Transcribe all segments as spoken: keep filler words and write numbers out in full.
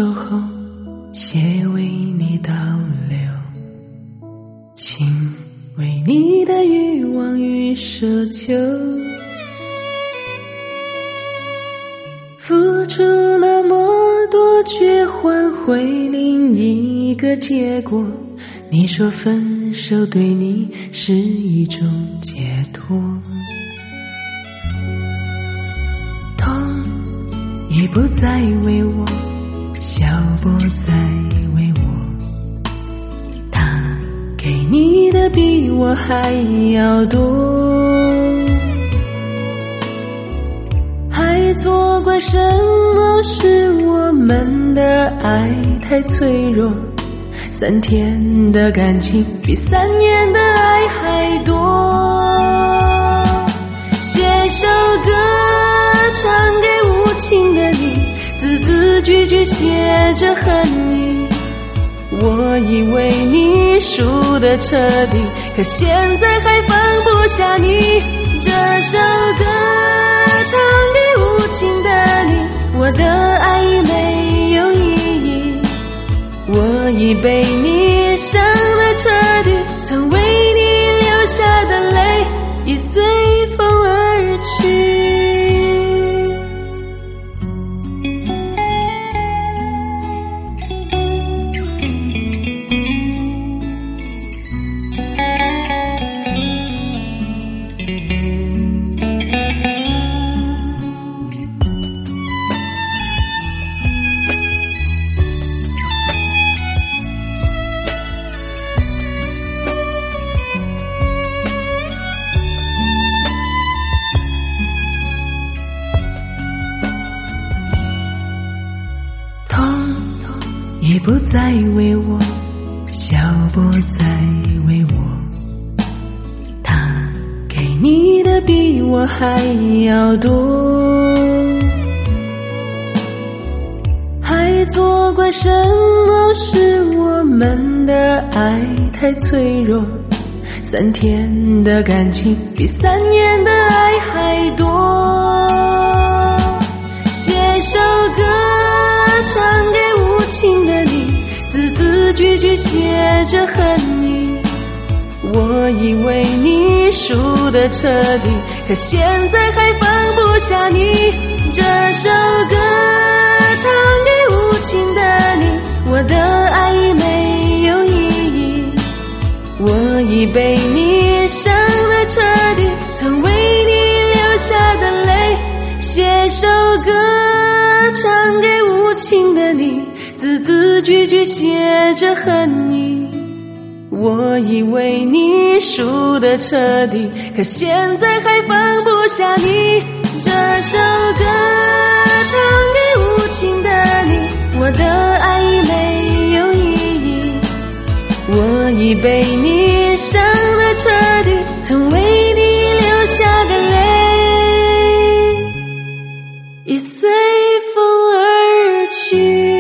守候，血为你倒流，情为你的欲望与奢求，付出那么多却换回另一个结果，你说分手对你是一种解脱，痛已不再为我，笑不再为我，他给你的比我还要多，还错怪什么是我们的爱太脆弱，三天的感情比三年的爱还多，写首歌唱给无情的你，字字句句写着恨你，我以为你输得彻底，可现在还放不下你，这首歌唱给无情的你，我的爱已没有意义，我已被你伤得彻底，曾为你流下的泪已随风而去。已不再为我，笑不再为我，他给你的比我还要多，还错怪什么是我们的爱太脆弱，三天的感情比三年的爱还多，写首歌唱给无情的你，字字句句写着恨你，我以为你输得彻底，可现在还放不下你，这首歌唱给无情的你，我的爱已没有意义，我已被你伤得彻底，曾为你流下的泪，写首歌唱给无情的你，字字句句写着恨你，我以为你输得彻底，可现在还放不下你，这首歌唱给无情的你，我的爱已没有意义，我已被你伤得彻底，曾为你流下的泪已随风而去。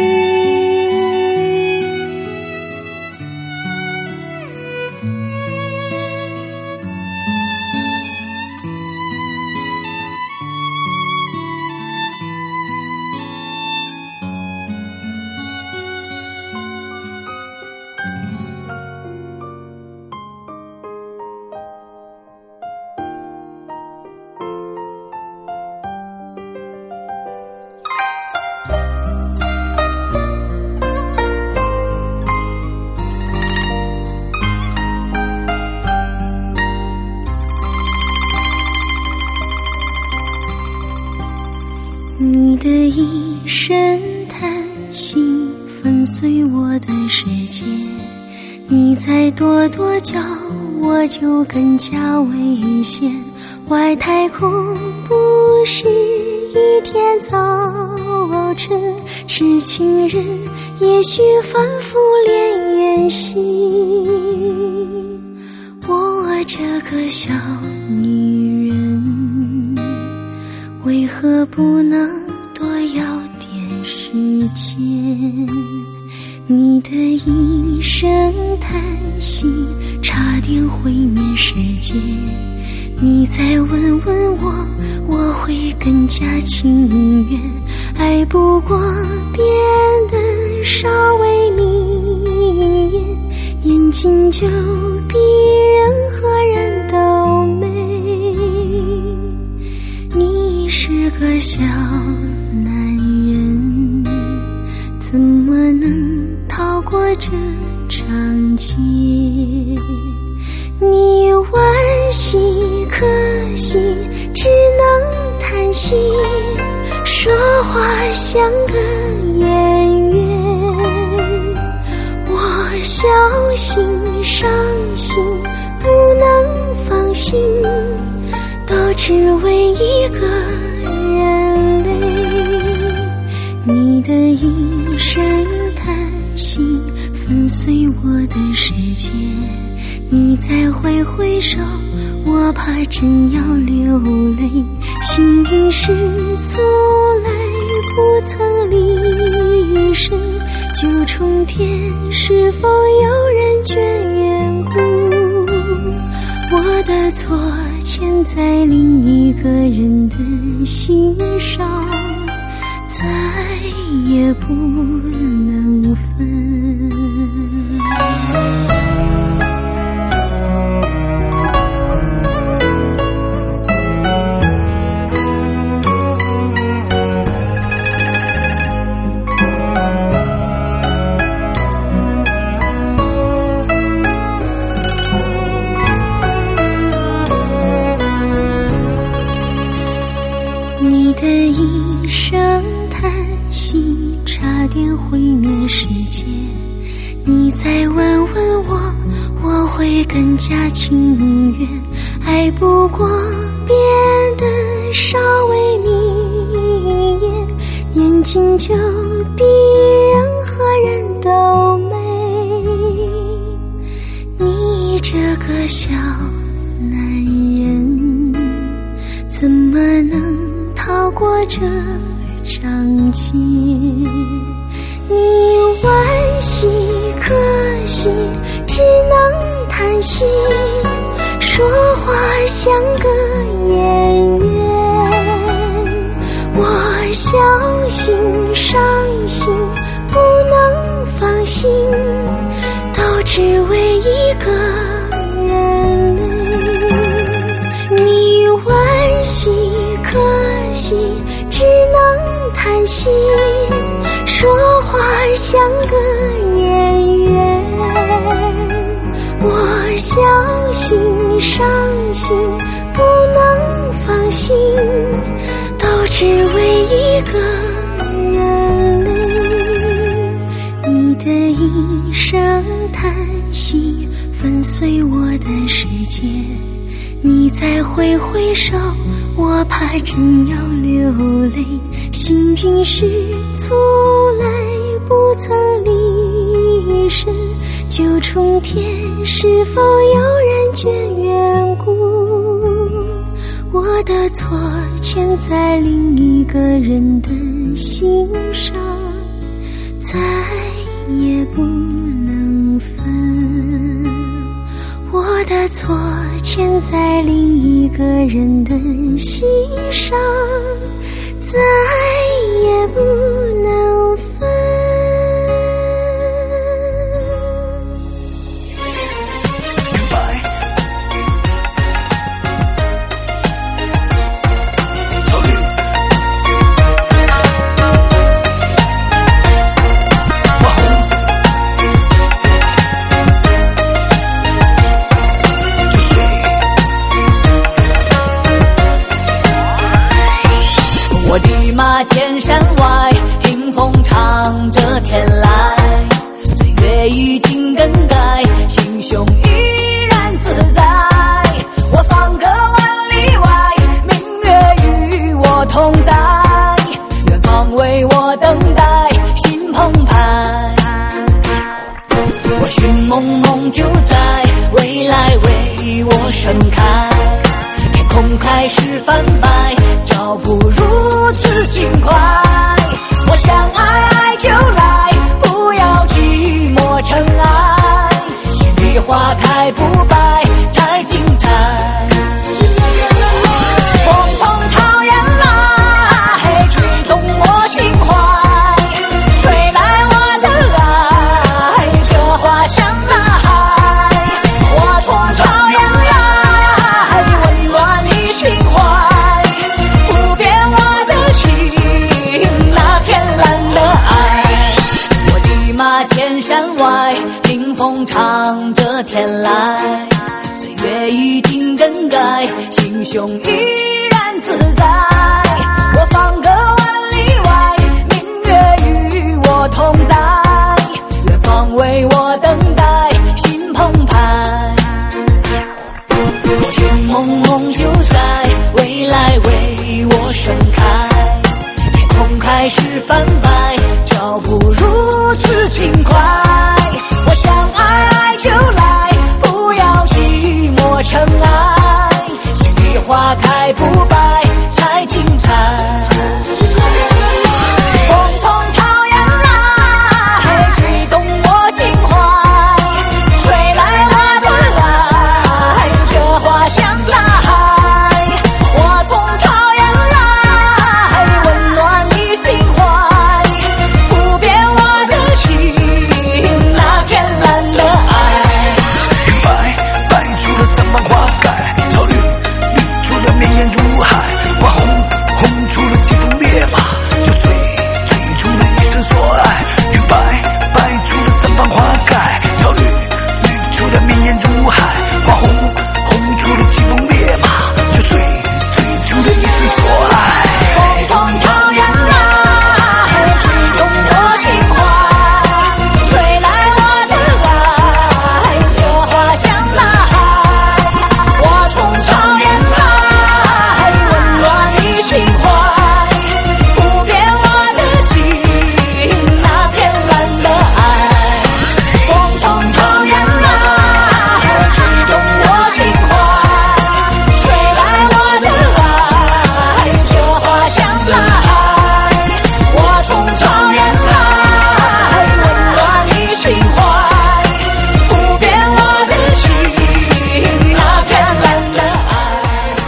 你的一声叹息粉碎我的世界，你再多多叫我就更加危险，外太空不是一天早晨，痴情人也许反复练演戏，我这个小女人为何不能多要点时间？你的一声叹息差点毁灭世界， 你再问问我，我会更加情愿，爱不过变得稍微明艳，眼睛就比任何人都美。你是个小男人，怎么能逃过这场劫？你惋惜可惜，只能叹息，说话像个演员。我小心伤心，不能放心，都只为一个人累。你的一声叹息粉碎我的世界，你再挥挥手，我怕真要流泪。幸运是从来不曾离身，九重天是否有人眷恋故？我的错欠在另一个人的心上，再也不能分。你的一声叹息差点毁灭世界，你再问问我，我会更加情愿，爱不过变得稍微明艳，眼睛就比任何人都美。你这个小男人，怎么能逃过这场劫？你惋惜可惜，只能叹息，说话像个演员。我小心伤心，不能放心，都只为一个人累。你惋惜可惜，只能叹息，说话像个演员。我小心伤心，不能放心，都只为一个人累。你的一声叹息粉碎我的世界，你再挥挥手，我怕真要流泪。幸运是从来不曾离身，九重天是否有人眷恋故？我的错欠在另一个人的心上，再也不能分。我的错欠在另一个人的心上，再也不能分。 我的马千山外，听风唱着天籁，岁月已经更改，心胸依然自在。我放歌万里外，明月与我同在，远方为我等待，心澎湃。我寻梦梦就在未来为我盛开，天空开始泛白，脚步如此轻快。我想爱爱就来，不要寂寞尘埃，心里花开不败才精彩。 在，心胸依然自在。我方个万里外，明月与我同在，远方为我等待，心澎湃。心蒙蒙就在，未来为我盛开。天空开始泛白，脚步如此轻快。我想爱爱就来，不要寂寞尘埃。心里花开不败，才精彩。风从草原来，吹动我心怀，吹来花朵来，这花香大海。我从草原来，温暖你心怀，不变我的心，那天蓝的爱。 白白出了绽放花开，草绿绿出了绵延如海，花红红出了疾风烈马，就追追出了一生所爱。云白白出了绽放花开，草绿绿出了绵延如海，花红红出了疾风烈马，就追追出了一生所爱。 风从草原来，吹动我心怀，吹来我的爱，这花香大海。我从草原来，温暖你心怀，不变我的心，那天蓝的爱。风从草原来，吹动我心怀，吹来我的爱，这花香大海。我从草原来，温暖你心怀，不变我的心，那天蓝的爱。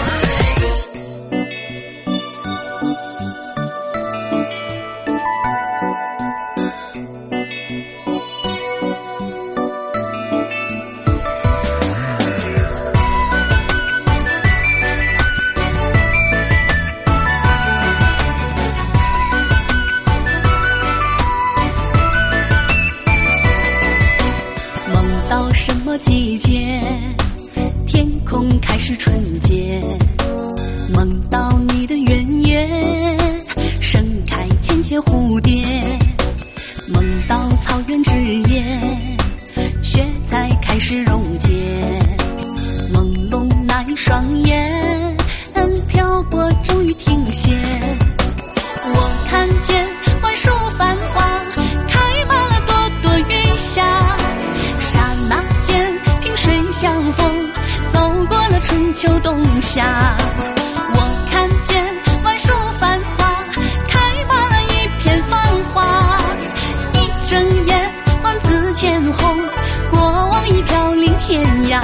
梦到什么季节，天空开始纯洁。梦到你的原野，盛开千千蝴蝶。梦到草原之夜，雪才开始溶解。朦胧那一双眼，漂泊终于停歇。我看见槐树繁花，开满了朵朵云霞。刹那间，萍水相逢，走过了春秋冬夏。我看见槐树繁花，开满了一片繁华。一睁眼，万紫千红，过往已飘零天涯。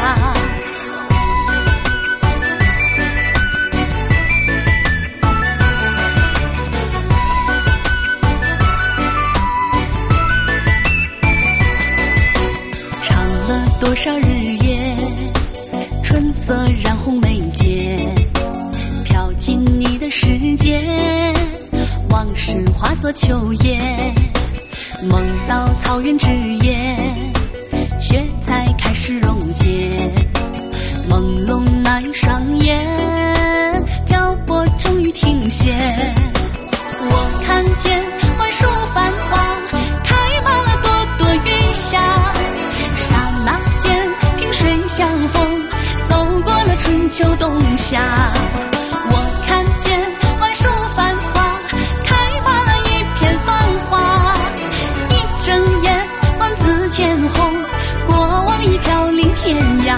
唱了多少日夜，春色染红眉间，飘进你的世界，往事化作秋叶。梦到草原之夜，雪才开始溶解。朦胧那一双眼，漂泊终于停歇。我看见槐树繁花，开满了朵朵云霞。刹那间，萍水相逢，走过了春秋冬夏。我看见槐树繁花，开满了一片繁华。一睁眼，万紫千红，过往已飘零天涯。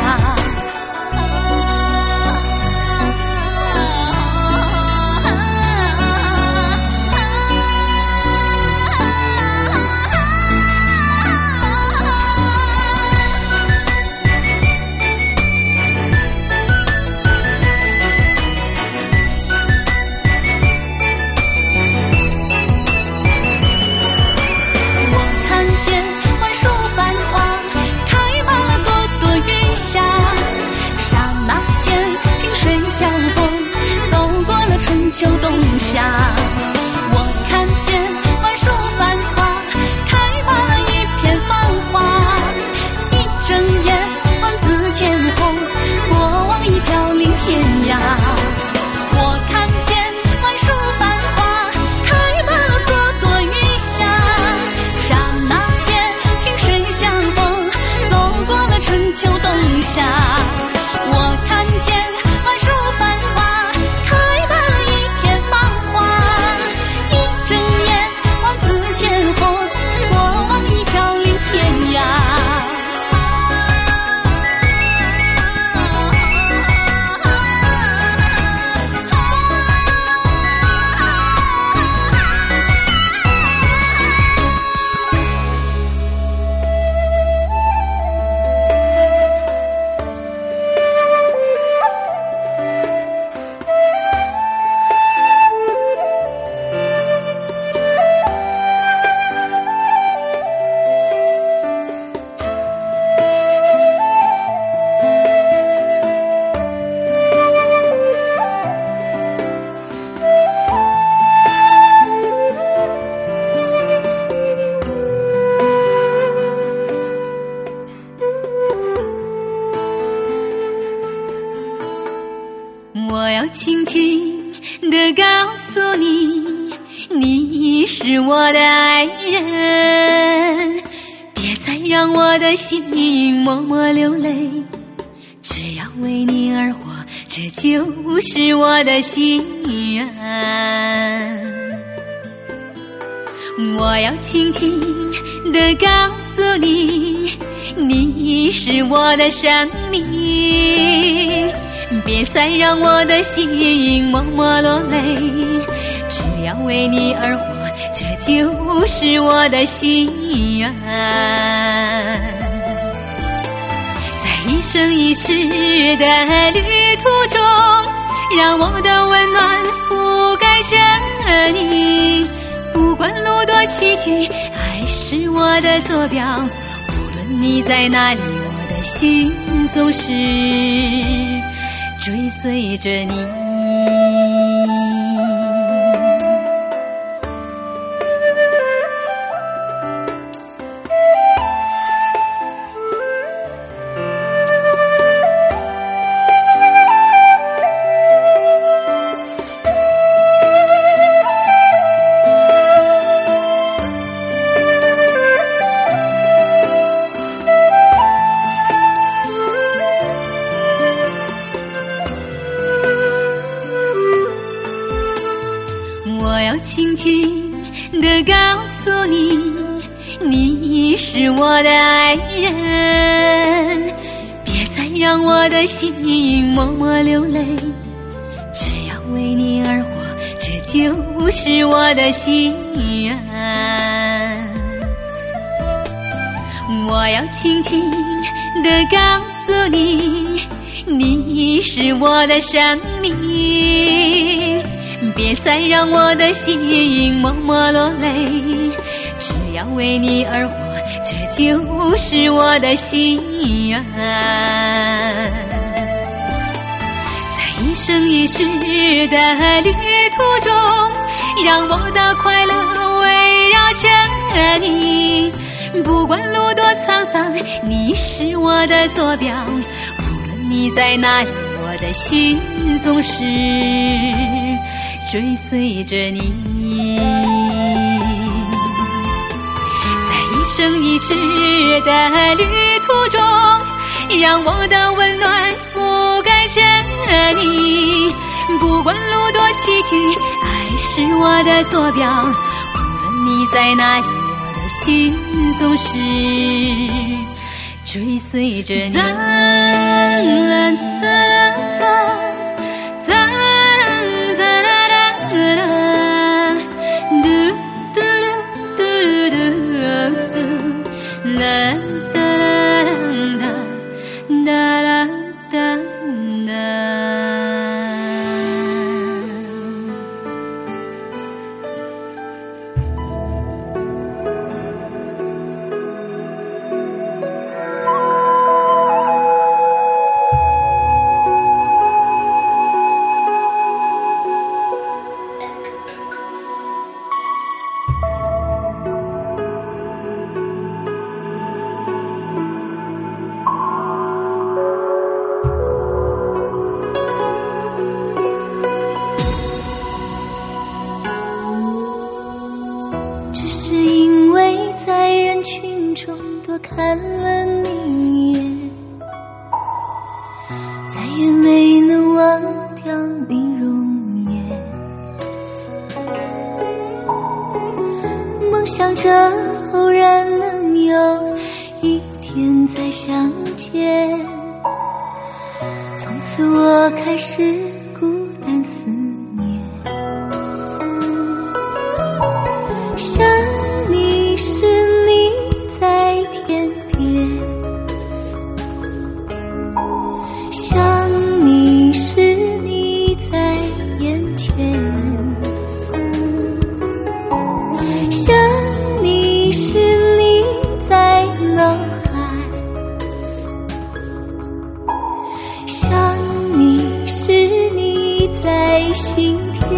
秋冬夏，我看见槐树繁花，开满了一片繁华。一睁眼，万紫千红，过往已飘零天我要轻轻地告诉你，你是我的爱人，别再让我的心默默流泪，只要为你而活，这就是我的心愿。我要轻轻地告诉你，你是我的生命，别再让我的心默默落泪，只要为你而活，这就是我的心愿。在一生一世的旅途中，让我的温暖覆盖着你，不管路多崎岖，爱是我的坐标，无论你在哪里，我的心总是追随着你。轻轻地告诉你，你是我的爱人，别再让我的心默默流泪，只要为你而活，这就是我的心愿。我要轻轻地告诉你，你是我的生命，别再让我的心默默落泪，只要为你而活，这就是我的心愿。在一生一世的旅途中，让我的快乐围绕着你，不管路多沧桑，你是我的坐标，无论你在哪里，我的心总是追随着你。在一生一世的旅途中，让我的温暖覆盖着你，不管路多崎岖，爱是我的坐标，无论你在哪里，我的心总是追随着你。 看了你一眼，再也没能忘掉你容颜，梦想着偶然能有一天再相见，从此我开始孤单思念，想你是你在天边，想你是你在眼前，想你是你在脑海，想你是你在心田，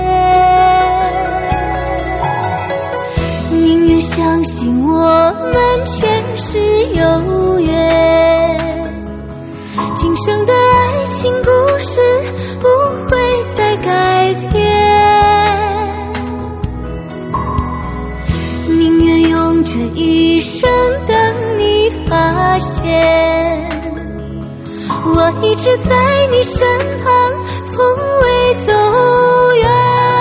宁愿相信我们前世有缘，今生的爱情故事不我一直在你身旁，从未走远。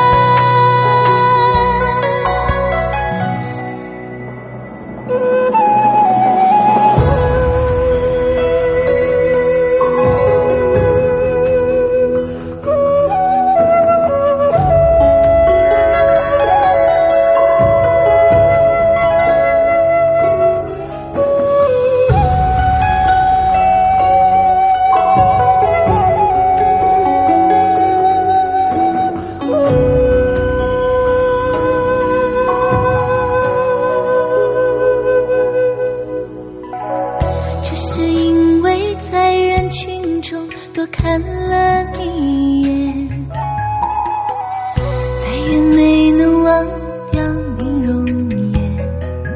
看了你一眼，再也没能忘掉你容颜。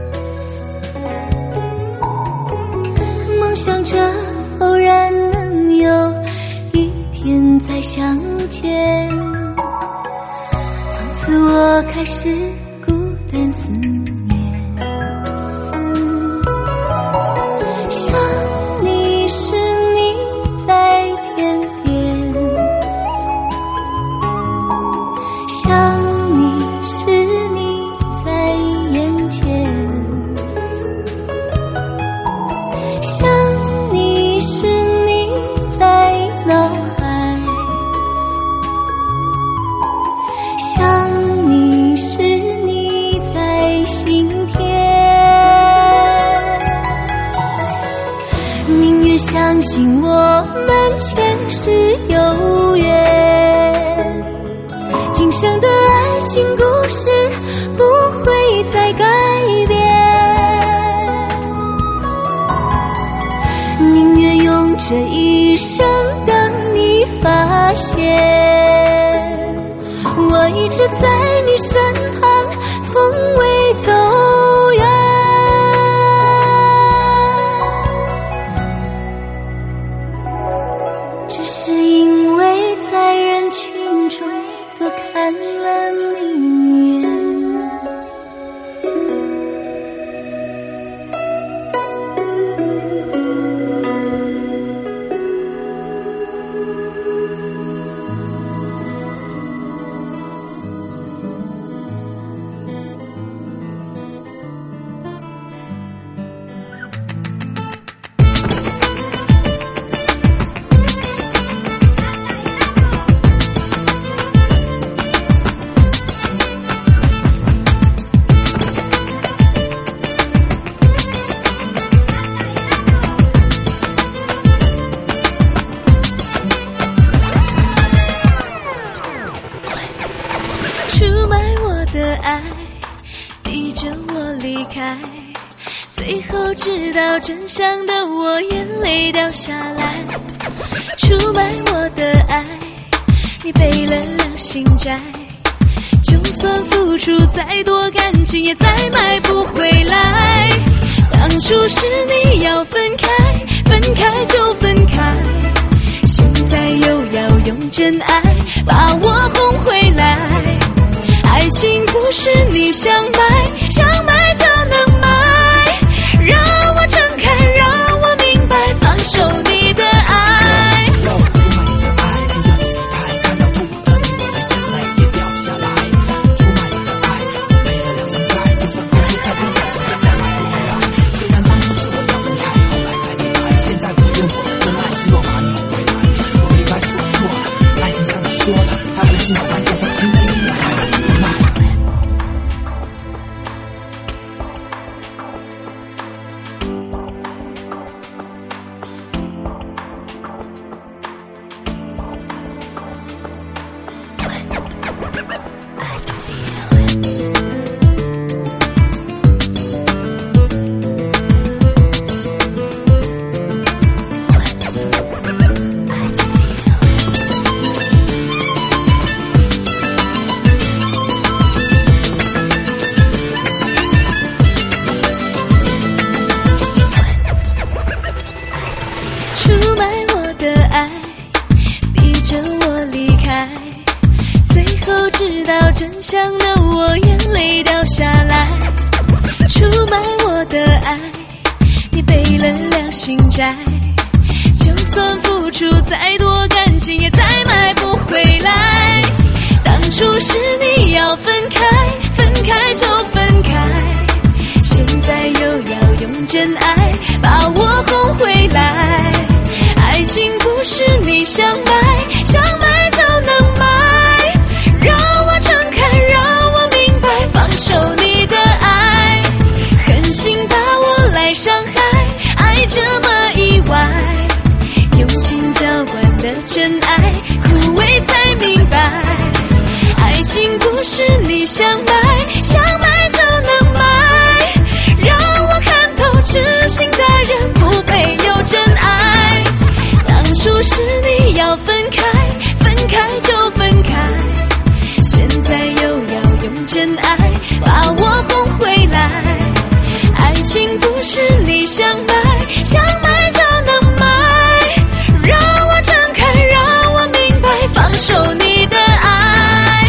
梦想着偶然能有一天再相见，从此我开始孤单思念。相信我们前世有缘，今生的爱情故事不会再改变，宁愿用这一生等你发现，我一直在你身旁，从未走远。只是因为在人群中多看了你一眼。出卖我的爱，逼着我离开，最后知道真相的我眼泪掉下来。出卖我的爱，你背了良心债，就算付出再多感情也再买不回来。当初是你要分开，分开就分开，现在又要用真爱把我哄回来。爱情不是你想买，想买就能买，让我睁开，让我明白，放手你的爱。 让我出卖你的爱，逼着你离开，看到痛苦的你，我的眼泪也掉下来。出卖你的爱，我没了良心债，就算付出再多感情也再买不回来。虽然当初是我要分开，后来才明白，现在我用我的真爱希望把你哄回来。我明白是我错了，爱情像你说的，它不是脑袋，就算轻轻的还把你出卖。 出卖我的爱，逼着我离开，最后知道真相的我眼泪掉下来。出卖我的爱，你背了良心债，就算付出出再多感情也再买不回来。当初是你要分开，分开就分开，现在又要用真爱把我哄回来。爱情不是你想买，想买就能买，让我睁开，让我明白，放手你的爱，狠心把我来伤害，爱这么意外，用心浇灌的真爱，枯萎才明白，爱情不是你想买，想买就能买，让我看透痴心的人不配有真爱。当初是你要分开，分开就分开，现在又要用真爱把我哄回来。爱情不是你想买，想买就能买，让我睁开，让我明白，放手你的爱。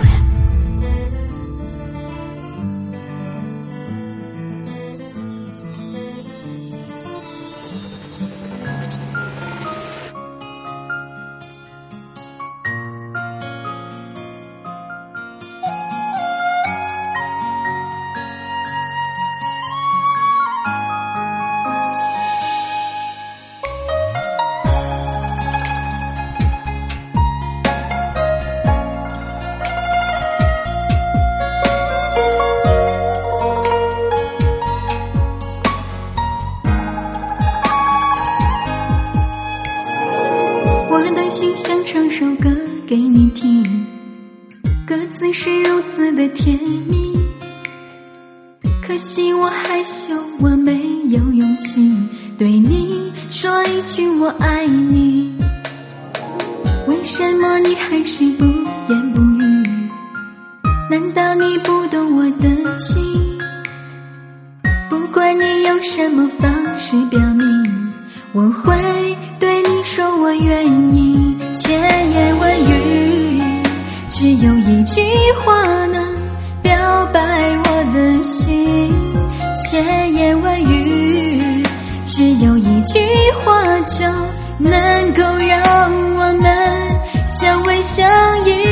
我的心想唱首歌给你听，歌词是如此的甜蜜，可惜我害羞，我没有勇气对你说一句我爱你。为什么你还是不言不语？难道你不懂我的心？不管你用什么方式表明，我会对你说我愿意。千言万语，只有一句话能表白我的心。千言万语，只有一句话就能够让我们相偎相依。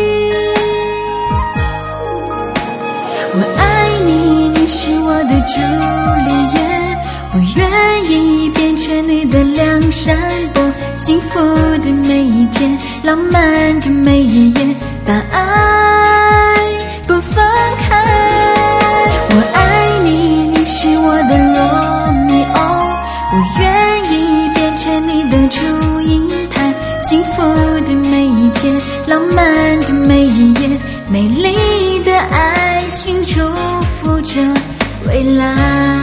我爱你，你是我的朱丽叶，我愿意变成你的梁山伯，幸福的每一天，浪漫的每一夜，把爱不放开。我爱你，你是我的罗密欧，我愿意变成你的祝英台，幸福的每一天，浪漫的每一夜，美丽的爱情祝福着未来。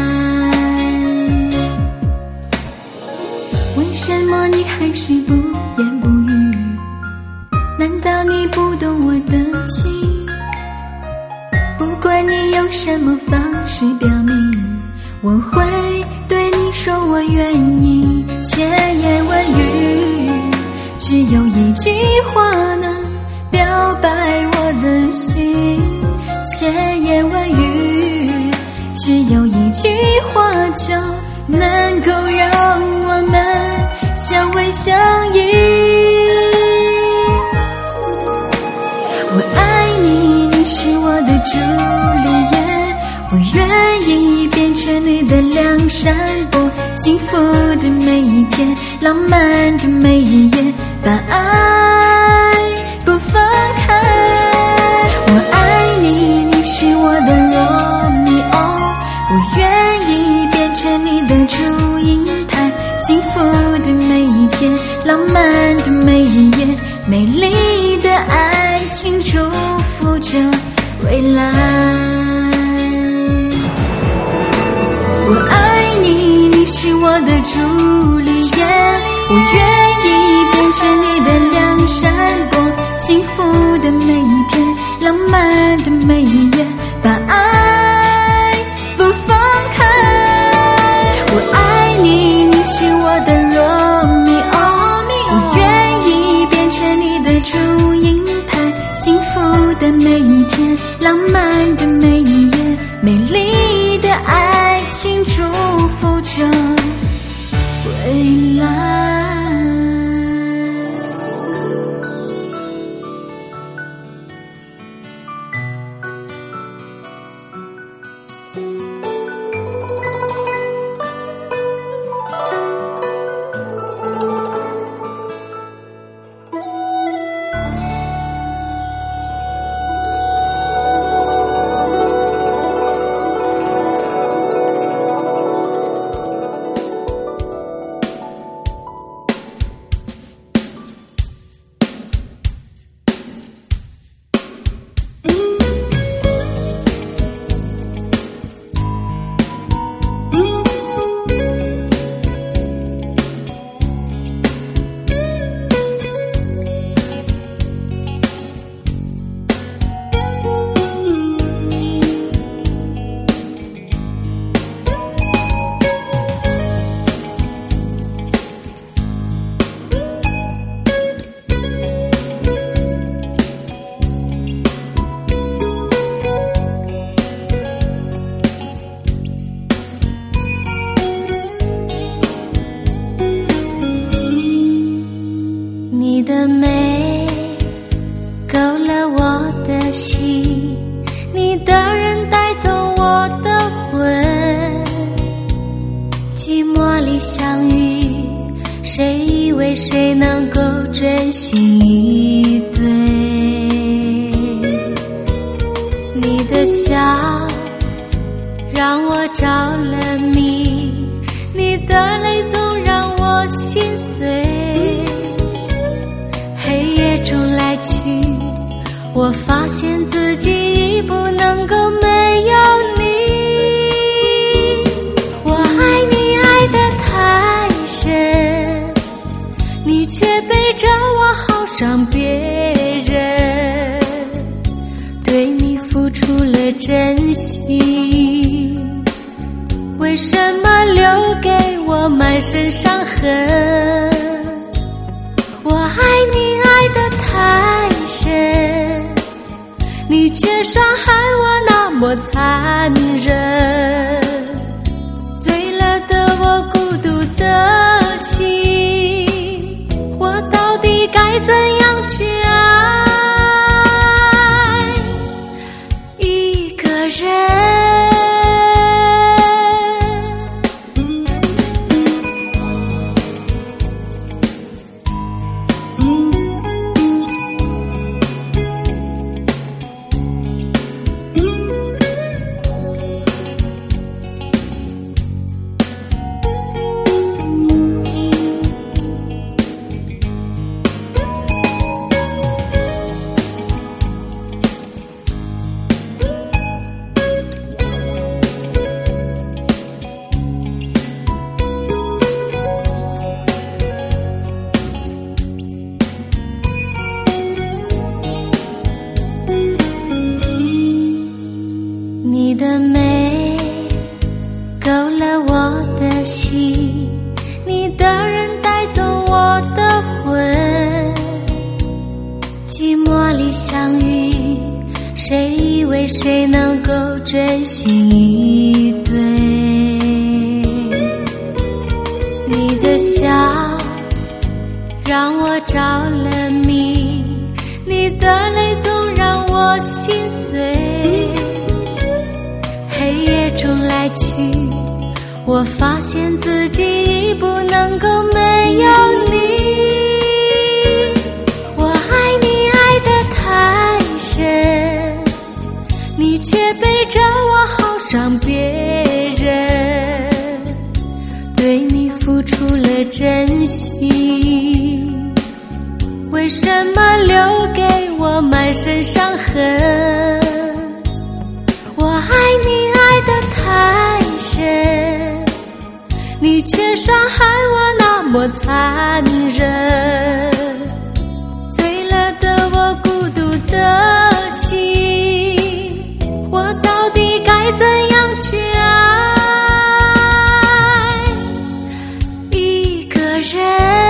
为什么你还是不言不语？难道你不懂我的心？不管你用什么方式表明，我会对你说我愿意。千言万语，只有一句话能表白我的心。千言万语，只有一句话就能够让我们相偎相依。我爱你，你是我的朱丽叶，我愿意变成你的梁山伯，幸福的每一天，浪漫的每一夜，把爱不放开。我爱你，你是我的罗密欧，我愿意变成你的祝英台，幸福的每一天，浪漫的每一夜，美丽的爱情祝福着未来。我爱你，你是我的朱丽叶，我愿意变成你的梁山伯，幸福的每一天，浪漫的每一夜，把爱不放开。我爱你，你是我的罗密欧，我愿意变成你的祝英台，幸福的每一天，浪漫的每一夜，美丽的爱情祝福着未来。 的心，你的人带走我的魂。寂寞里相遇，谁以为谁能够真心以对？你的笑让我着了迷，你的泪总让我心碎。黑夜中来去，我发现自己已不能够没有你。我爱你爱得太深，你却背着我好伤别人，对你付出了真心，为什么留给我满身伤痕？我爱你爱得太深，你却伤害我那么残忍。醉了的我孤独的心，我到底该怎样去爱一个人？你的美勾了我的心，你的人带走我的魂。寂寞里相遇，谁以为谁能够真心以对？你的笑让我着了迷，你的泪总让我心碎。黑夜中来去，我发现自己已不能够没有你。我爱你爱得太深，你却背着我好伤别人，对你付出了真心，为什么留给我满身伤痕？我爱你爱得太深，你却伤害我那么残忍。醉了的我孤独的心，我到底该怎样去爱一个人？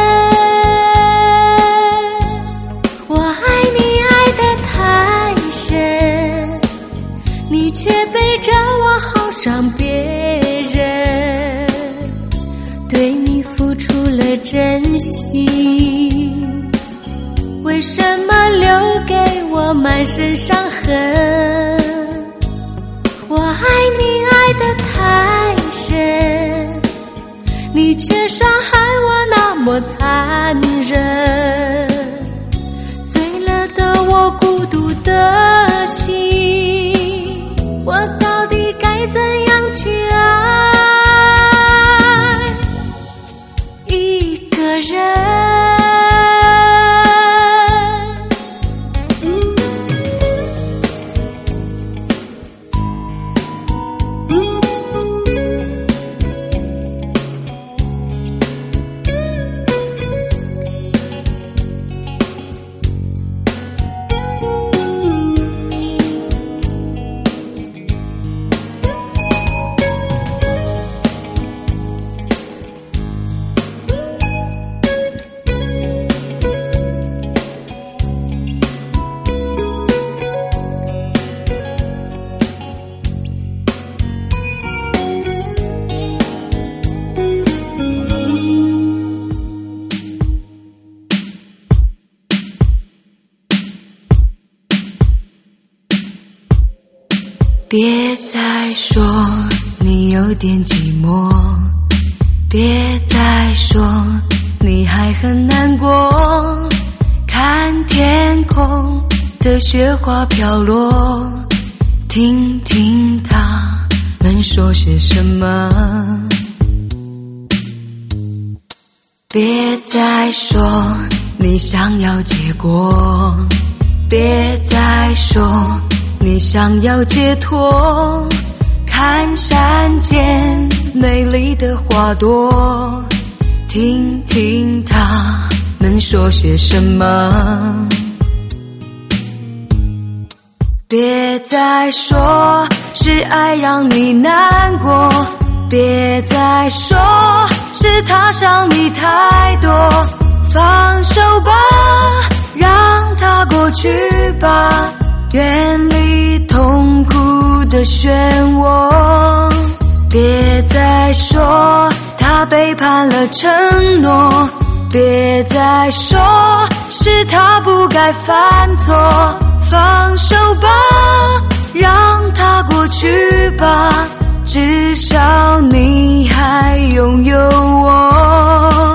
我爱你爱得太深，你却背着我好伤别人，对你付出了真心，为什么留给我满身伤痕？我爱你爱得太深，你却伤害我那么残忍。醉了的我孤独的心，我到底该怎样去爱一个人？ 别再说你有点寂寞，别再说你还很难过，看天空的雪花飘落，听听他们说些什么。别再说你想要结果，别再说你想要解脱，看山间美丽的花朵，听听他们说些什么。别再说是爱让你难过，别再说是他伤你太多，放手吧，让它过去吧，远离痛苦的漩涡。别再说他背叛了承诺，别再说是他不该犯错，放手吧，让它过去吧，至少你还拥有我。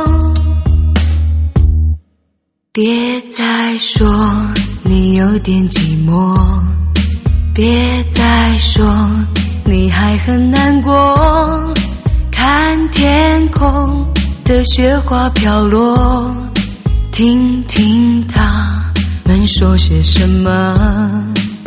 别再说你有点寂寞，别再说你还很难过，看天空的雪花飘落，听听他们说些什么。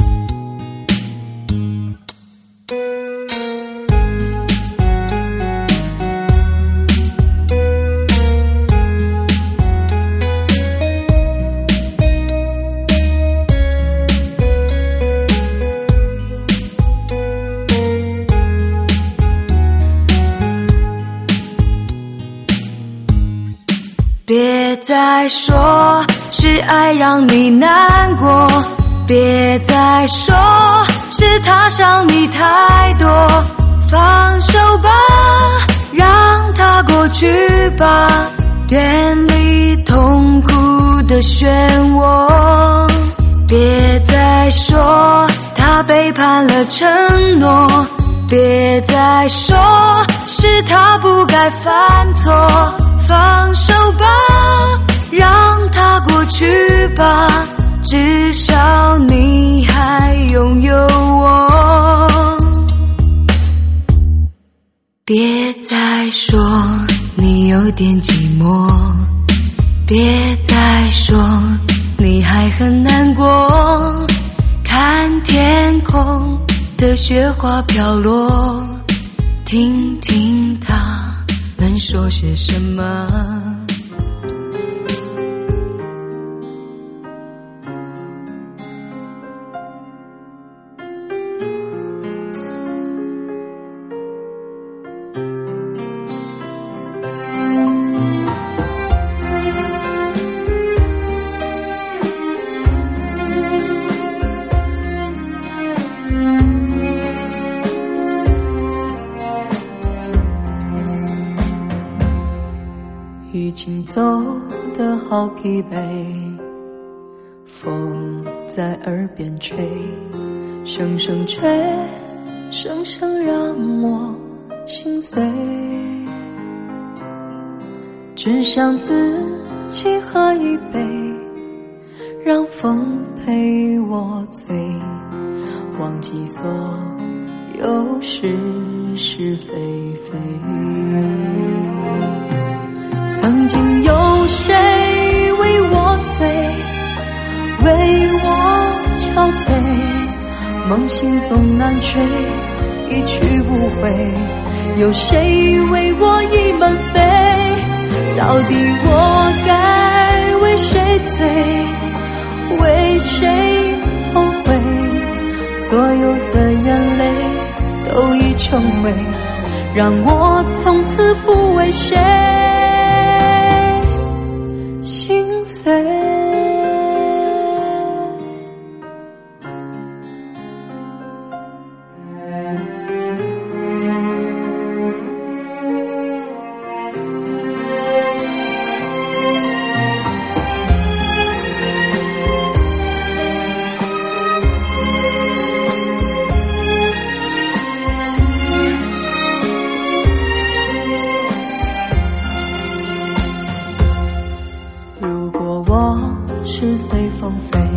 别再说是爱让你难过，别再说是他伤你太多，放手吧，让它过去吧，远离痛苦的漩涡。别再说他背叛了承诺，别再说是他不该犯错，放手吧，让它过去吧，至少你还拥有我。别再说你有点寂寞，别再说你还很难过，看天空的雪花飘落，听听他们说些什么。 已经走得好疲惫，风在耳边吹，声声吹，声声让我心碎，只想自己喝一杯，让风陪我醉，忘记所有是是非非。曾经有谁为我醉，为我憔悴，梦醒总难睡，一去不回，有谁为我倚门飞，到底我该为谁醉，为谁后悔，所有的眼泪都已成为，让我从此不为谁心碎。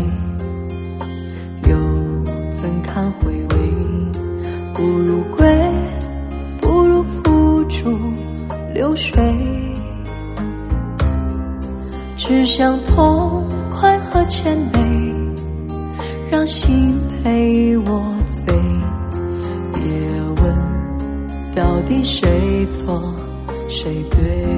又怎堪回味？不如归，不如付诸流水。只想痛快和谦卑，让心陪我醉。别问到底谁错谁对，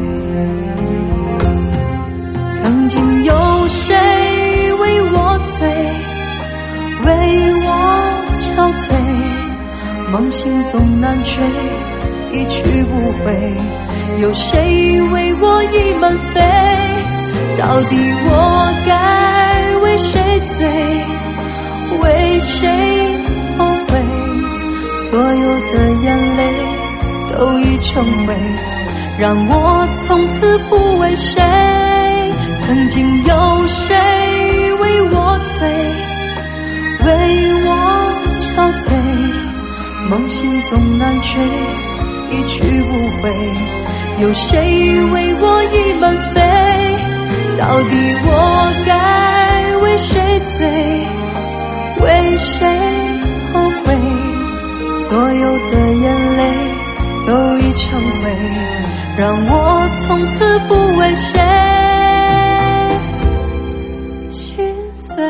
曾经有谁为我醉，为我憔悴，梦醒总难追，一去不回。有谁为我倚门飞，到底我该为谁醉，为谁后悔？所有的眼泪都已成灰，让我从此不为谁。曾经有谁为我醉，为我憔悴，梦醒总难追，一去不回。有谁为我倚门飞，到底我该为谁醉，为谁后悔？所有的眼泪都已成灰，让我从此不为谁心碎。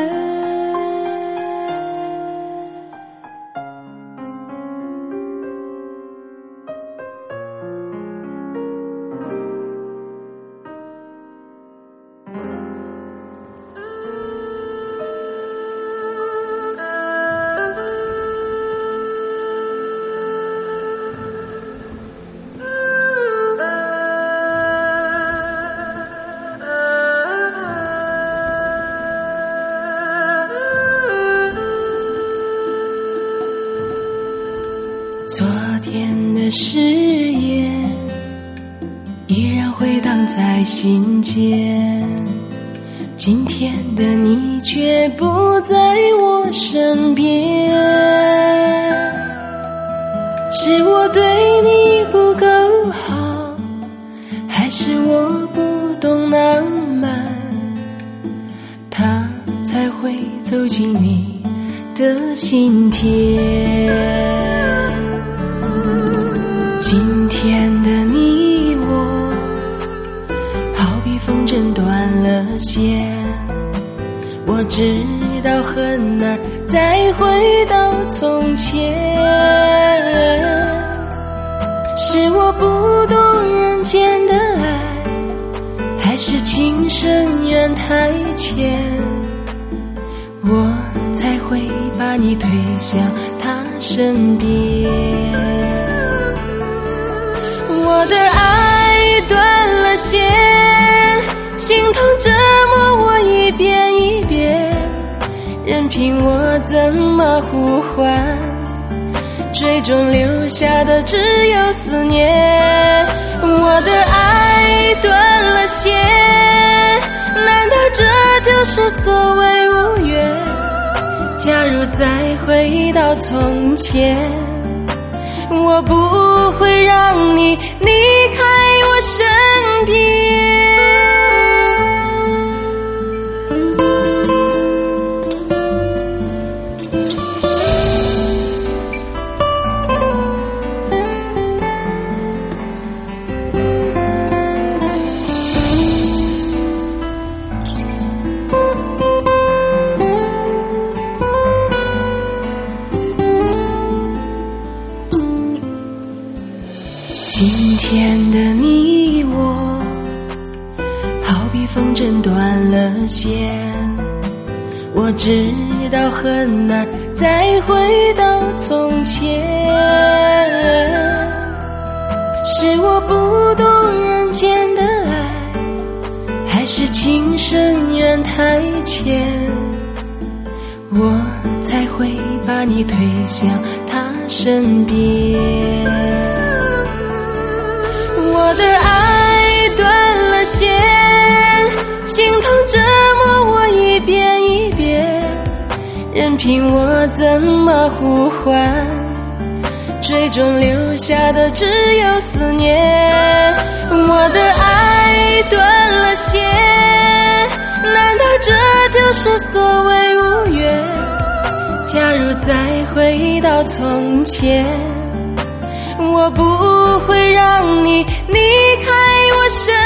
昨天的誓言依然回荡在心间，今天的你却不在我身边。是我对你不够好，还是我不懂浪漫，他才会走进你的心田。今天的你我好比风筝断了线，我知道很难再回到从前。是我不懂人间的爱，还是情深缘太浅，我才会把你推向他身边。我的爱断了线，心痛折磨我一遍一遍，任凭我怎么呼唤，最终留下的只有思念。我的爱断了线，难道这就是所谓无缘？假如再回到从前，我不会让你离开我身边。今天的你我好比风筝断了线，我知道很难再回到从前。是我不懂人间的爱，还是情深缘太浅，我才会把你推向他身边。我的爱断了线，心痛折磨我一遍一遍，任凭我怎么呼唤，最终留下的只有思念。我的爱断了线，难道这就是所谓假如再回到从前，我不会让你离开我身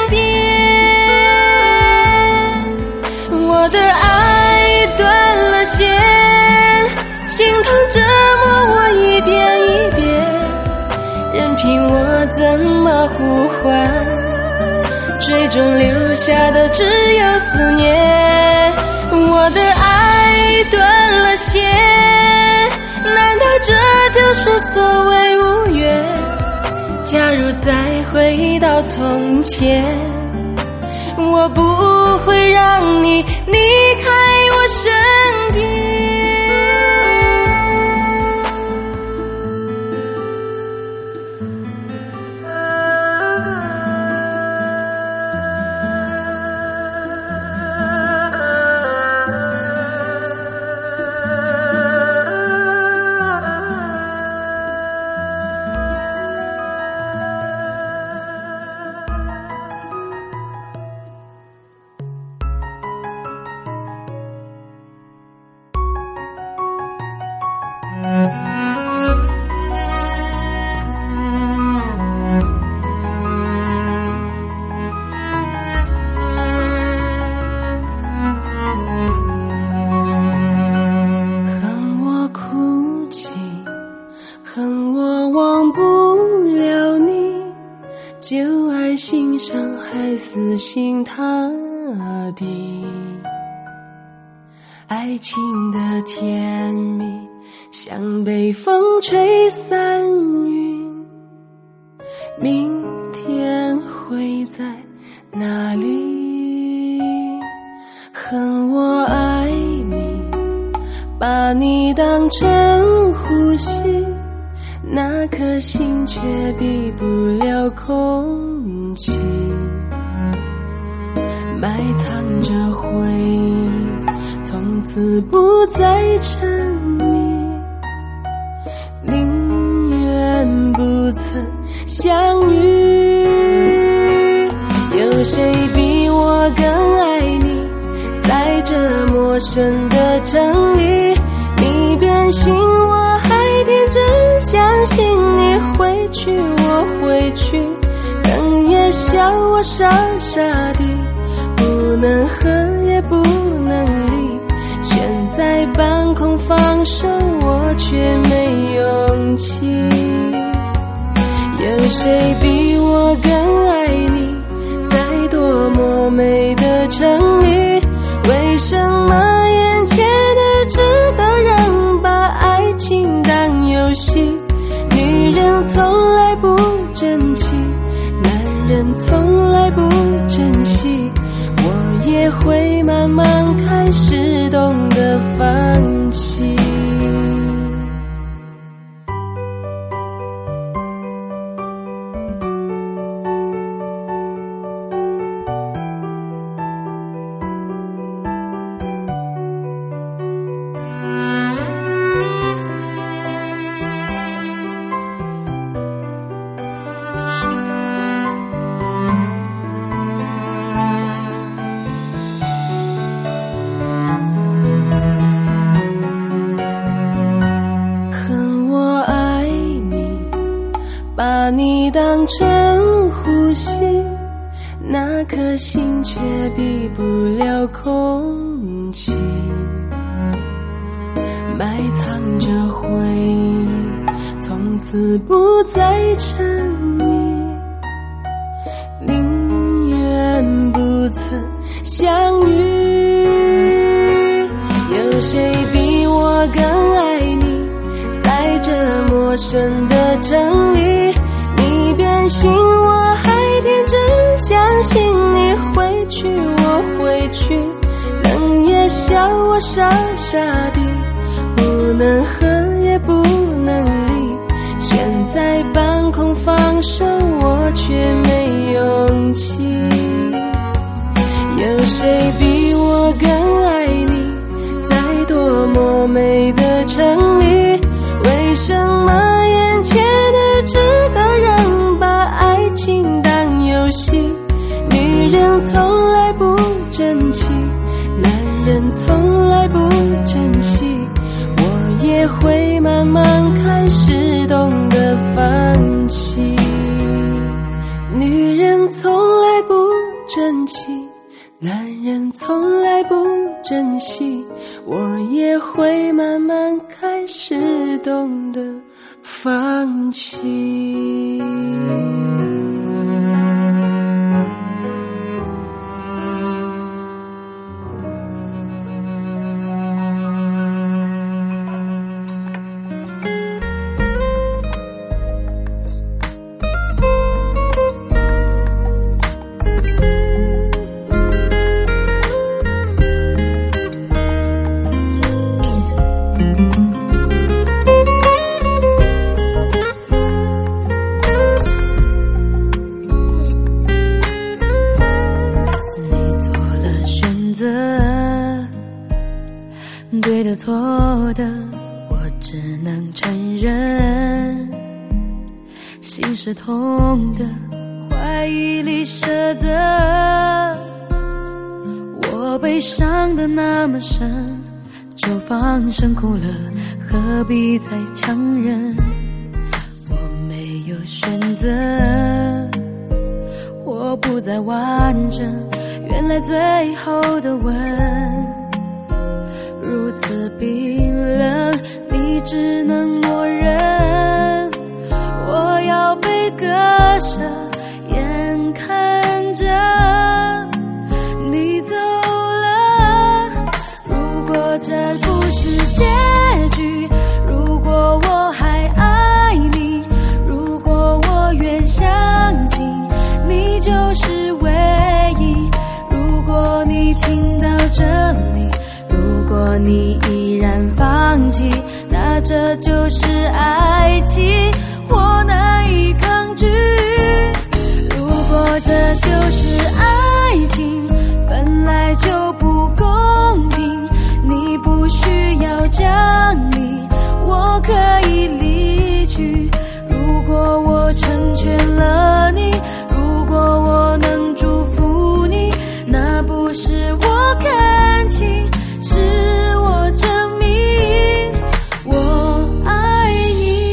边。我的爱断了线，心痛折磨我一遍一遍，任凭我怎么呼唤，最终留下的只有思念。我的爱断了线，难道这就是所谓无缘？假如再回到从前，我不会让你离开我身边。死心塌地，爱情的甜蜜像被风吹散云，明天会在哪里？恨我爱你，把你当成呼吸，那颗心却比不了空气，埋藏着回忆，从此不再沉迷，宁愿不曾相遇。有谁比我更爱你，在这陌生的城里，你变心我还天真相信你会去，我会去，等夜笑我傻傻地，不能喝也不能离，悬在半空放手我却没勇气。有谁比我更爱你，在多么美的城里，为什么眼前的这个人把爱情当游戏？女人从来不争气，男人从来不珍惜，我也会慢慢开始懂得放弃。把你当成呼吸，那颗心却比不了空气，埋藏着回忆，从此不再沉迷，宁愿不曾相遇。有谁比我更爱你，在这陌生的城里，你变心我还天真相信你会去，我会去，冷夜笑我傻傻地，不能喝也不能离，悬在半空放手我却没勇气。有谁比我更爱你，在多么美的城里，为什么眼前的这个人把爱情当游戏？女人从来不争气，男人从来不珍惜，我争气，男人从来不珍惜，我也会慢慢开始懂得放弃。 对的错的我只能承认，心是痛的，怀疑里舍得，我悲伤的那么深，就放声哭了，何必再强忍？我没有选择，我不再完整，原来最后的吻如此冰冷，你只能默认，我要被割舍，眼看着你走了。如果这不是结局，如果我还爱你，如果我愿相信你就是唯一，如果你听到这里，如果你依然放弃，那这就是爱情，我难以抗拒。如果这就是爱情，本来就不公平，你不需要讲理，我可以离去。如果我成全了你，如果我能祝福你，那不是我看清，是我证明我爱你。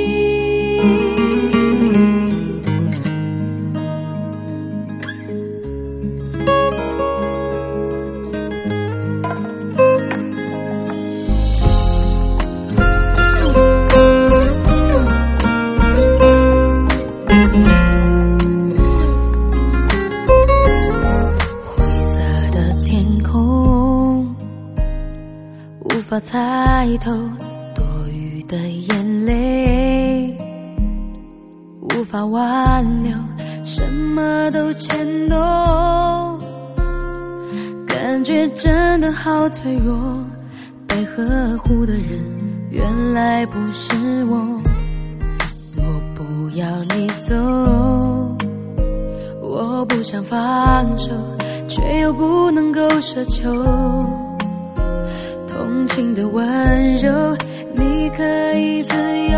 灰色的天空无法猜透多余的眼泪，无法挽留，什么都牵动，感觉真的好脆弱，被呵护的人原来不是我。我不要你走，我不想放手，却又不能够奢求同情的温柔，你可以自由，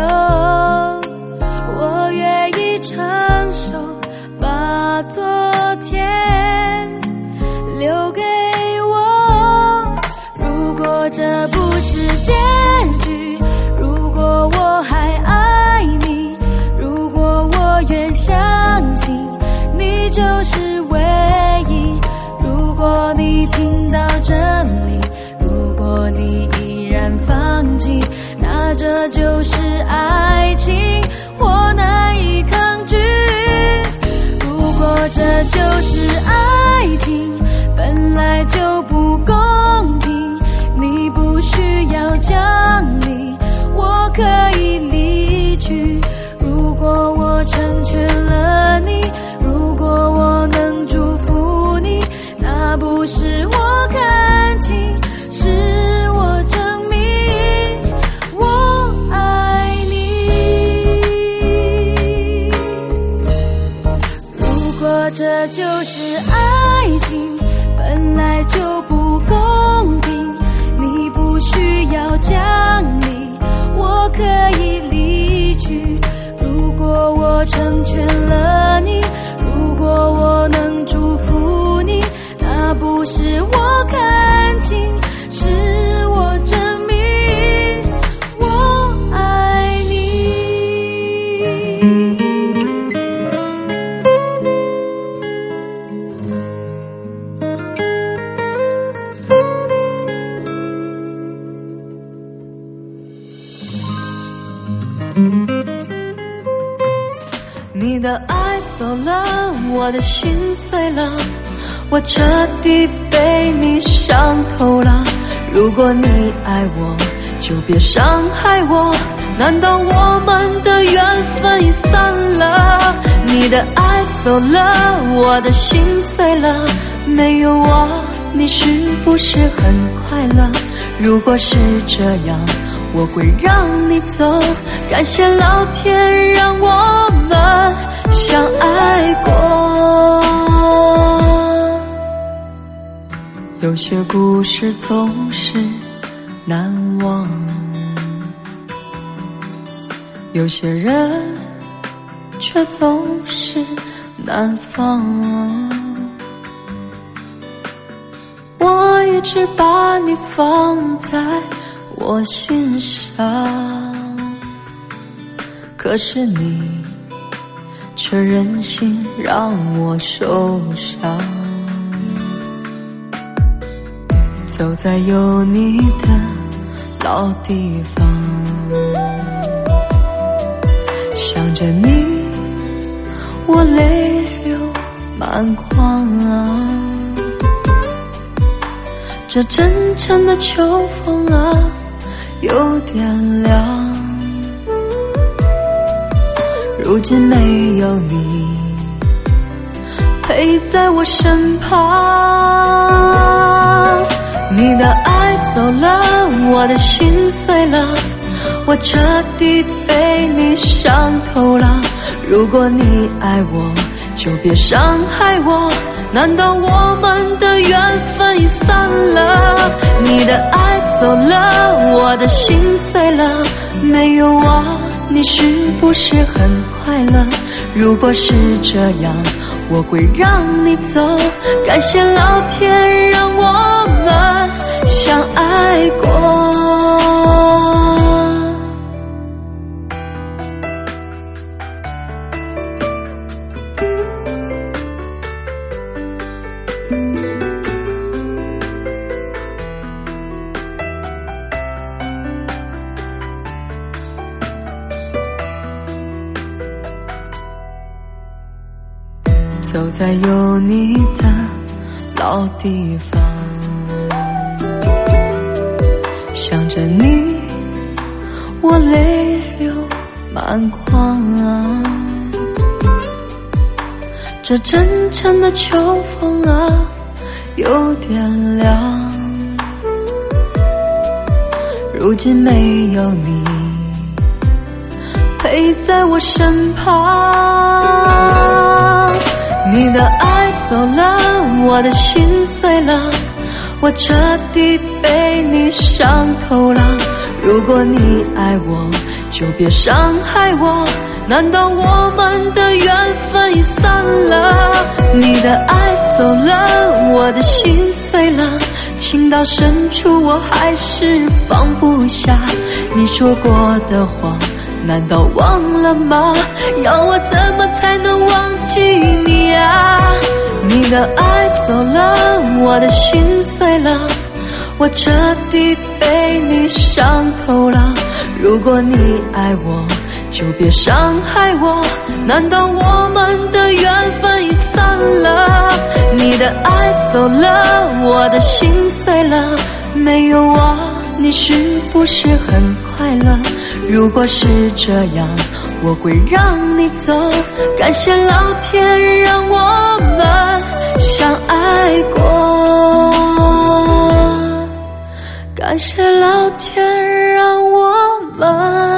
我愿意承受，把昨天留给我。如果这不是结局，如果我还爱你，如果我愿相信你就是唯一，如果你听到这里，如果你依然放弃，那这就是爱情，我难以抗拒。如果这就是爱情，本来就不公平，你不需要讲理，我可以离去。如果我成全了你，如果我能祝福你，那不是我看清，是我证明我爱你。如果这就是爱情，本来就不公平，你不需要讲理，我可以离去。如果我成全了你，如果我能祝福你，那不是我看清，是我证明我爱你。 你的爱走了，我的心碎了，我彻底被你伤透了。如果你爱我，就别伤害我，难道我们的缘分已散了？你的爱走了，我的心碎了，没有我，你是不是很快乐？如果是这样，我会让你走，感谢老天让我们相爱过。有些故事总是难忘，有些人却总是难放。我一直把你放在我心上，可是你却任性让我受伤。走在有你的老地方，想着你，我泪流满眶啊。这真诚的秋风啊，有点凉。如今没有你陪在我身旁，你的爱走了，我的心碎了，我彻底被你伤透了。如果你爱我，就别伤害我，难道我们的缘分已散了？你的爱走了，我的心碎了，没有我，你是不是很快乐？如果是这样，我会让你走，感谢老天让我们相爱过。走在有你的老地方，想着你，我泪流满眶啊。这真诚的秋风啊，有点凉。如今没有你陪在我身旁，你的爱走了，我的心碎了，我彻底被你伤透了。如果你爱我，就别伤害我，难道我们的缘分已散了？你的爱走了，我的心碎了，情到深处我还是放不下你说过的话，难道忘了吗？要我怎么才能忘记你啊？你的爱走了，我的心碎了，我彻底被你伤透了。如果你爱我，就别伤害我，难道我们的缘分已散了？你的爱走了，我的心碎了，没有我，你是不是很快乐？如果是这样，我会让你走，感谢老天让我们相爱过，感谢老天让我们